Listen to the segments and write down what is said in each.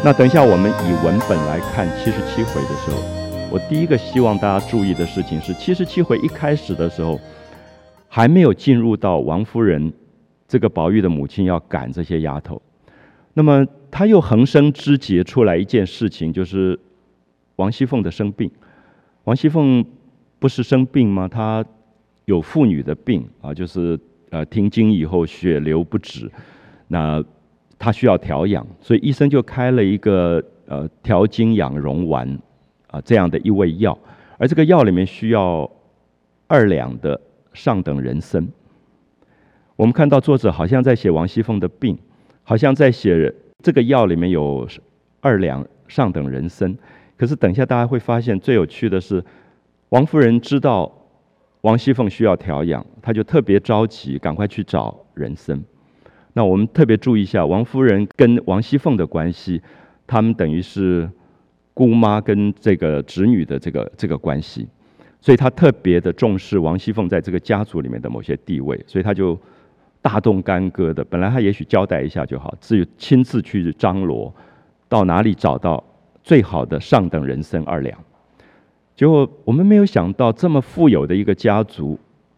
那等一下我们以文本来看77回的时候，我第一个希望大家注意的事情是，77回一开始的时候还没有进入到王夫人这个宝玉的母亲要赶这些丫头，那么他又横生枝节出来一件事情，就是王熙凤的生病。王熙凤不是生病吗？她有妇女的病啊，就是停经以后血流不止，那她需要调养，所以医生就开了一个调经养荣丸这样的一味药，而这个药里面需要2两的上等人参。我们看到作者好像在写王熙凤的病，好像在写这个药里面有2两上等人参，可是等一下大家会发现最有趣的是，王夫人知道王熙凤需要调养，她就特别着急赶快去找人参。那我们特别注意一下王夫人跟王熙凤的关系，他们等于是姑妈跟这个侄女的这个关系，所以她特别的重视王熙凤在这个家族里面的某些地位，所以她就大动干戈的，本来她也许交代一下就好，至于亲自去张罗到哪里找到最好的上等人参2两。结果我们没有想到，这么富有的一个家族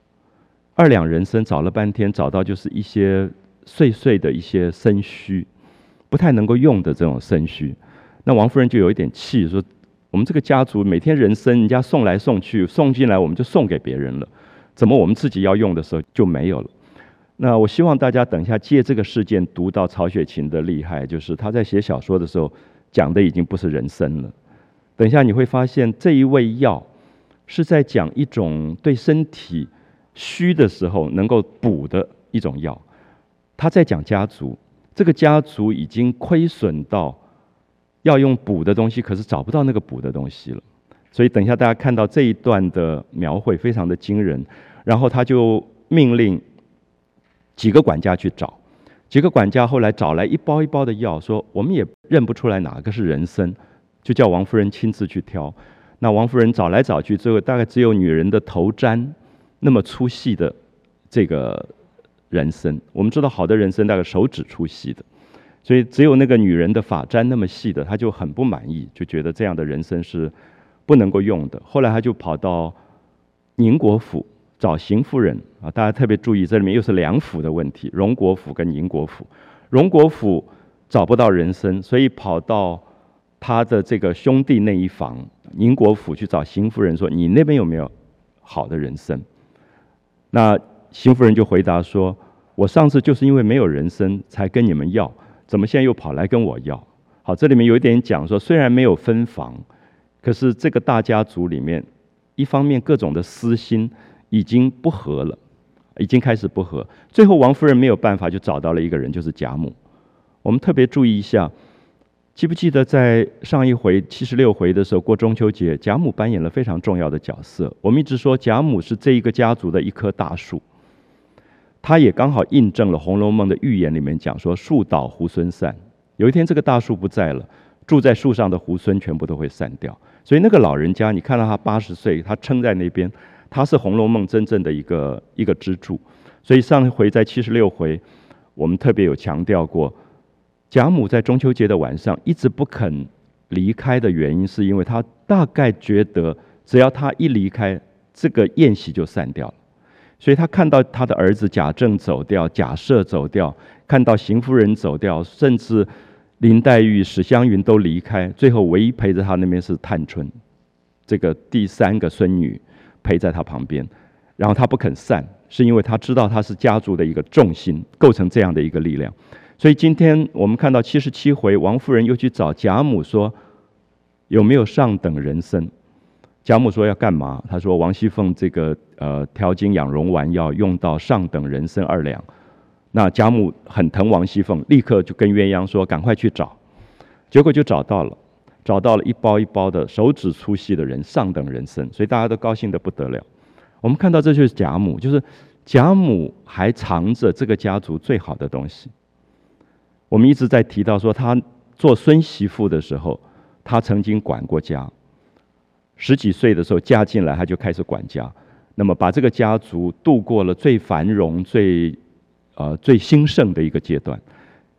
，2两人参找了半天，找到就是一些碎碎的一些参须，不太能够用的这种参须。那王夫人就有一点气，说我们这个家族每天人参人家送来送去，送进来我们就送给别人了，怎么我们自己要用的时候就没有了？那我希望大家等一下借这个事件读到曹雪芹的厉害，就是他在写小说的时候讲的已经不是人参了。等一下你会发现这一味药是在讲一种对身体虚的时候能够补的一种药。他在讲家族，这个家族已经亏损到要用补的东西，可是找不到那个补的东西了。所以等一下大家看到这一段的描绘非常的惊人，然后他就命令几个管家去找，几个管家后来找来一包一包的药，说我们也认不出来哪个是人参，就叫王夫人亲自去挑。那王夫人找来找去，最后大概只有女人的头簪那么粗细的这个人参。我们知道好的人参大概手指粗细的，所以只有那个女人的发簪那么细的，她就很不满意，就觉得这样的人参是不能够用的。后来她就跑到宁国府找邢夫人啊，大家特别注意，这里面又是2府的问题，荣国府跟宁国府。荣国府找不到人参，所以跑到他的这个兄弟那一房宁国府去找邢夫人，说你那边有没有好的人参？那邢夫人就回答说，我上次就是因为没有人参才跟你们要，怎么现在又跑来跟我要？好，这里面有一点讲说，虽然没有分房，可是这个大家族里面，一方面各种的私心已经不和了，已经开始不和。最后王夫人没有办法，就找到了一个人，就是贾母。我们特别注意一下，记不记得在上一回76回的时候，过中秋节，贾母扮演了非常重要的角色。我们一直说贾母是这一个家族的一棵大树，她也刚好印证了《红楼梦》的预言里面讲说，树倒猢狲散，有一天这个大树不在了，住在树上的猢狲全部都会散掉。所以那个老人家，你看到他80岁，他撑在那边，他是《红楼梦》真正的一个支柱。所以上一回在76回，我们特别有强调过，贾母在中秋节的晚上一直不肯离开的原因，是因为她大概觉得，只要她一离开，这个宴席就散掉了。所以她看到她的儿子贾政走掉，贾赦走掉，看到邢夫人走掉，甚至林黛玉、史湘云都离开，最后唯一陪着她那边是探春，这个第3个孙女陪在她旁边，然后她不肯散，是因为她知道她是家族的一个重心，构成这样的一个力量。所以今天我们看到77回，王夫人又去找贾母说有没有上等人参。贾母说要干嘛？她说王熙凤这个调经养荣丸要用到上等人参2两。那贾母很疼王熙凤，立刻就跟鸳鸯说赶快去找。结果就找到了一包一包的手指粗细的上等人参，所以大家都高兴得不得了。我们看到这就是贾母，就是贾母还藏着这个家族最好的东西。我们一直在提到说，她做孙媳妇的时候，她曾经管过家，10几岁的时候嫁进来，她就开始管家，那么把这个家族度过了最繁荣、最兴盛的一个阶段。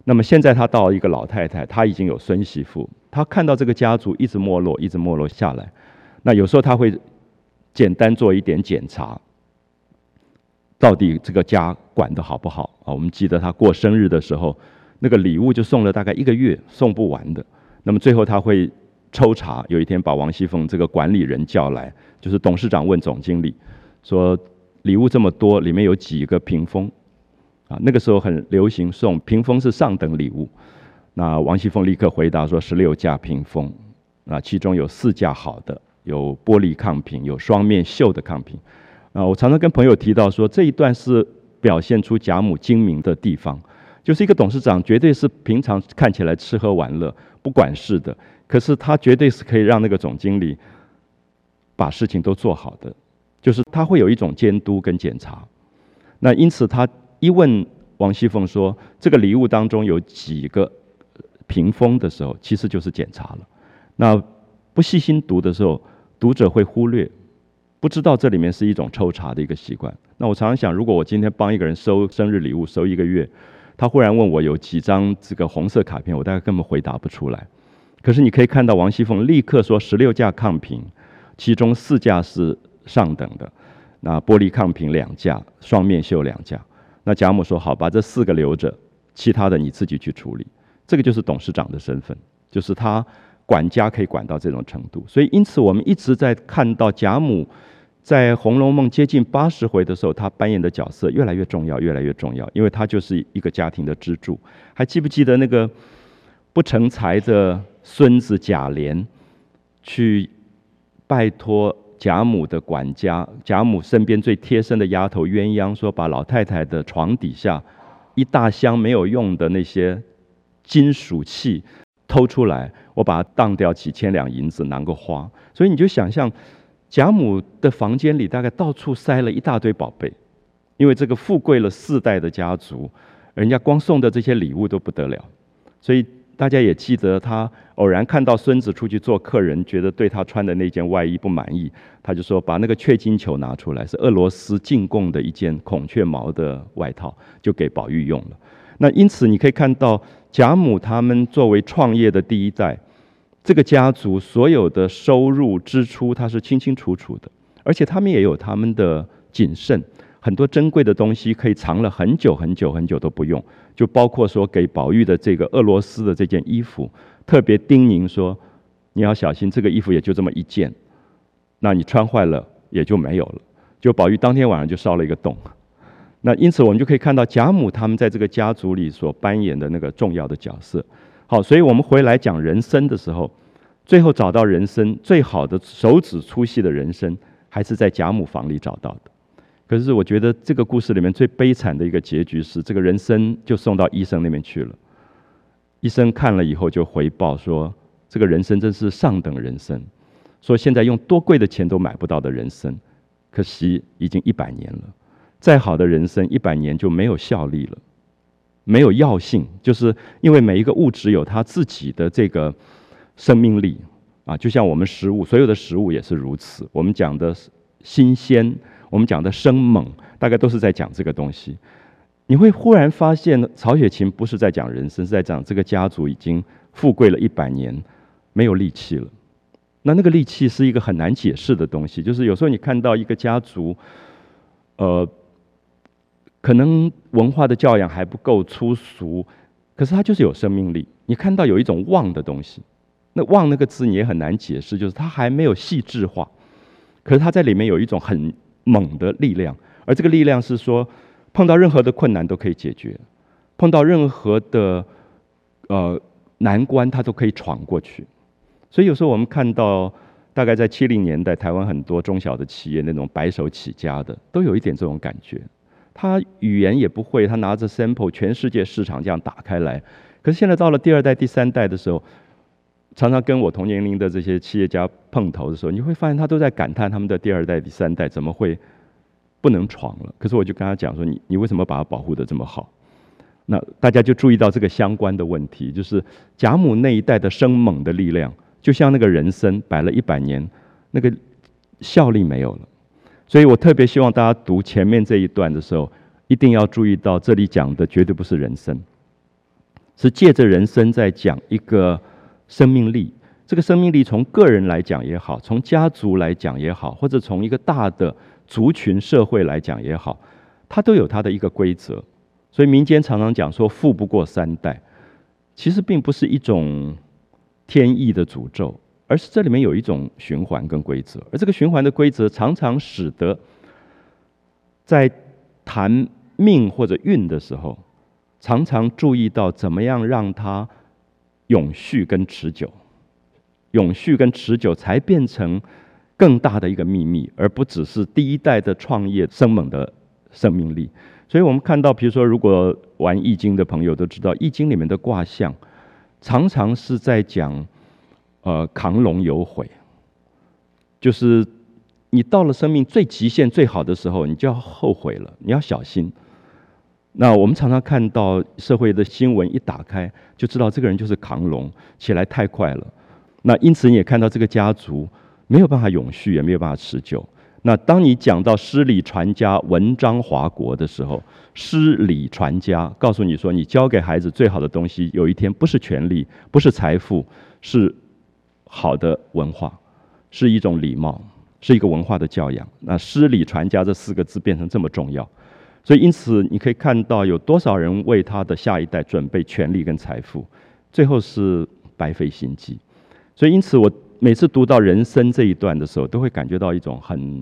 那么现在他到一个老太太，她已经有孙媳妇，她看到这个家族一直没落，一直没落下来，那有时候她会简单做一点检查，到底这个家管得好不好啊？我们记得她过生日的时候，那个礼物就送了大概1个月，送不完的。那么最后她会抽查，有一天把王熙凤这个管理人叫来，就是董事长问总经理说，礼物这么多，里面有几个屏风？啊，那个时候很流行送屏风是上等礼物。那王熙凤立刻回答说16架屏风，啊，其中有4架好的，有玻璃抗瓶，有双面绣的抗瓶。啊，我常常跟朋友提到说，这一段是表现出贾母精明的地方，就是一个董事长绝对是平常看起来吃喝玩乐不管事的，可是他绝对是可以让那个总经理把事情都做好的，就是他会有一种监督跟检查。那因此他一问王熙凤说这个礼物当中有几个屏风的时候，其实就是检查了。那不细心读的时候，读者会忽略，不知道这里面是一种抽查的一个习惯。那我常常想，如果我今天帮一个人收生日礼物收1个月，他忽然问我有几张这个红色卡片，我大概根本回答不出来。可是你可以看到王熙凤立刻说16架抗瓶，其中4架是上等的，那玻璃抗瓶2架，双面绣2架。那贾母说好，把这4个留着，其他的你自己去处理。这个就是董事长的身份，就是他管家可以管到这种程度。所以因此我们一直在看到贾母在《红楼梦》接近80回的时候，她扮演的角色越来越重要，越来越重要，因为她就是一个家庭的支柱。还记不记得那个不成才的孙子贾琏去拜托贾母的管家，贾母身边最贴身的丫头鸳鸯说，把老太太的床底下一大箱没有用的那些金属器偷出来，我把它当掉几千两银子拿个花。所以你就想象贾母的房间里大概到处塞了一大堆宝贝，因为这个富贵了4代的家族，人家光送的这些礼物都不得了。所以大家也记得，他偶然看到孙子出去做客人，觉得对他穿的那件外衣不满意，他就说把那个雀金球拿出来，是俄罗斯进贡的一件孔雀毛的外套，就给宝玉用了。那因此你可以看到贾母他们作为创业的第一代，这个家族所有的收入支出他是清清楚楚的，而且他们也有他们的谨慎，很多珍贵的东西可以藏了很久很久很久都不用，就包括说给宝玉的这个俄罗斯的这件衣服，特别叮咛说你要小心，这个衣服也就这么1件，那你穿坏了也就没有了。就宝玉当天晚上就烧了一个洞。那因此我们就可以看到贾母他们在这个家族里所扮演的那个重要的角色。好，所以我们回来讲人参的时候，最后找到人参最好的手指粗细的人参，还是在贾母房里找到的。可是我觉得这个故事里面最悲惨的一个结局是，这个人参就送到医生那边去了。医生看了以后就回报说，这个人参真是上等人参，说现在用多贵的钱都买不到的人参，可惜已经100年了。再好的人参100年就没有效力了，没有药性，就是因为每一个物质有它自己的这个生命力啊，就像我们食物，所有的食物也是如此。我们讲的新鲜，我们讲的生猛，大概都是在讲这个东西。你会忽然发现，曹雪芹不是在讲人参，是在讲这个家族已经富贵了100年，没有力气了。那个力气是一个很难解释的东西，就是有时候你看到一个家族，可能文化的教养还不够粗俗，可是它就是有生命力。你看到有一种旺的东西，那旺那个字你也很难解释，就是它还没有细致化，可是它在里面有一种很猛的力量，而这个力量是说碰到任何的困难都可以解决，碰到任何的难关它都可以闯过去。所以有时候我们看到大概在70年代台湾很多中小的企业那种白手起家的，都有一点这种感觉。他语言也不会，他拿着 sample 全世界市场这样打开来。可是现在到了第2代、第3代的时候，常常跟我同年龄的这些企业家碰头的时候，你会发现他都在感叹他们的第2代、第3代怎么会不能闯了。可是我就跟他讲说，你为什么把它保护得这么好？那大家就注意到这个相关的问题，就是贾母那一代的生猛的力量，就像那个人参摆了100年，那个效力没有了。所以我特别希望大家读前面这一段的时候，一定要注意到这里讲的绝对不是人参， 是借着人生在讲一个生命力。这个生命力从个人来讲也好，从家族来讲也好，或者从一个大的族群社会来讲也好，它都有它的一个规则。所以民间常常讲说富不过三代，其实并不是一种天意的诅咒，而是这里面有一种循环跟规则。而这个循环的规则常常使得在谈命或者运的时候，常常注意到怎么样让它永续跟持久。永续跟持久才变成更大的一个秘密，而不只是第一代的创业生猛的生命力。所以我们看到，比如说如果玩易经的朋友都知道，易经里面的卦象常常是在讲亢龙有悔，就是你到了生命最极限最好的时候，你就要后悔了，你要小心。那我们常常看到社会的新闻一打开，就知道这个人就是亢龙，起来太快了。那因此你也看到这个家族没有办法永续，也没有办法持久。那当你讲到诗礼传家、文章华国的时候，诗礼传家告诉你说，你教给孩子最好的东西，有一天不是权力，不是财富，是好的文化，是一种礼貌，是一个文化的教养。那诗礼传家这4个字变成这么重要，所以因此你可以看到有多少人为他的下一代准备权力跟财富，最后是白费心机。所以因此我每次读到人生这一段的时候，都会感觉到一种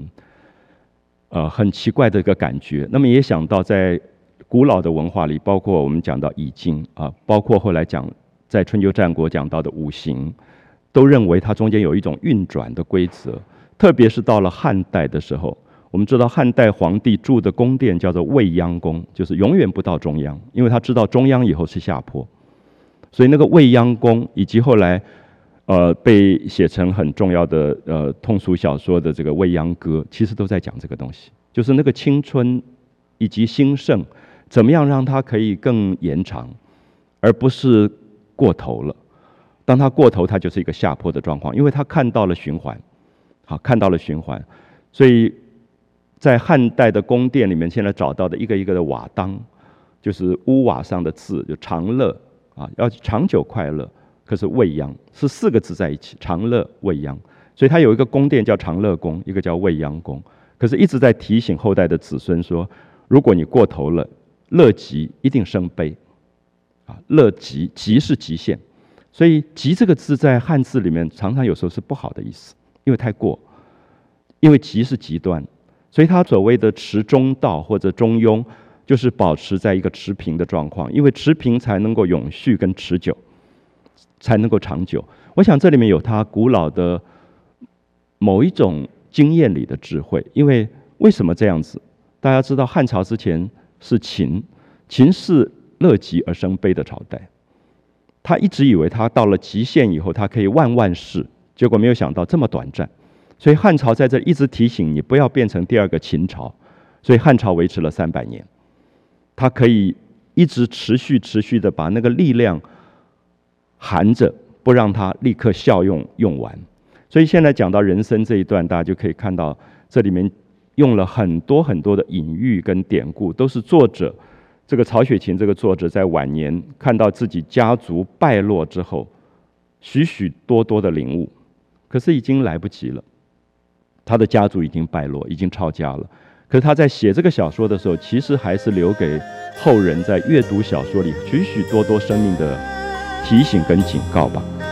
很奇怪的一个感觉。那么也想到在古老的文化里，包括我们讲到易经啊，包括后来讲在春秋战国讲到的五行，都认为它中间有一种运转的规则。特别是到了汉代的时候，我们知道汉代皇帝住的宫殿叫做未央宫，就是永远不到中央，因为他知道中央以后是下坡。所以那个未央宫以及后来被写成很重要的通俗小说的这个《未央歌》，其实都在讲这个东西，就是那个青春以及兴盛，怎么样让它可以更延长，而不是过头了。当它过头，它就是一个下坡的状况，因为它看到了循环，好，看到了循环。所以在汉代的宫殿里面，现在找到的一个一个的瓦当，就是屋瓦上的字，就长乐啊，要长久快乐。可是未央是4个字在一起，长乐未央，所以它有一个宫殿叫长乐宫，一个叫未央宫。可是一直在提醒后代的子孙说，如果你过头了，乐极一定生悲啊，乐极，极是极限。所以极这个字在汉字里面常常有时候是不好的意思，因为太过，因为极是极端，所以它所谓的持中道或者中庸，就是保持在一个持平的状况，因为持平才能够永续跟持久，才能够长久。我想这里面有它古老的某一种经验里的智慧。因为为什么这样子？大家知道汉朝之前是秦，秦是乐极而生悲的朝代，他一直以为他到了极限以后他可以万万世，结果没有想到这么短暂。所以汉朝在这里一直提醒你不要变成第2个秦朝，所以汉朝维持了300年，它可以一直持续的把那个力量含着，不让它立刻效用完。所以现在讲到人生这一段，大家就可以看到这里面用了很多很多的隐喻跟典故，都是作者这个曹雪芹这个作者在晚年看到自己家族败落之后，许许多多的领悟，可是已经来不及了。他的家族已经败落，已经抄家了。可是他在写这个小说的时候，其实还是留给后人在阅读小说里许许多多生命的提醒跟警告吧。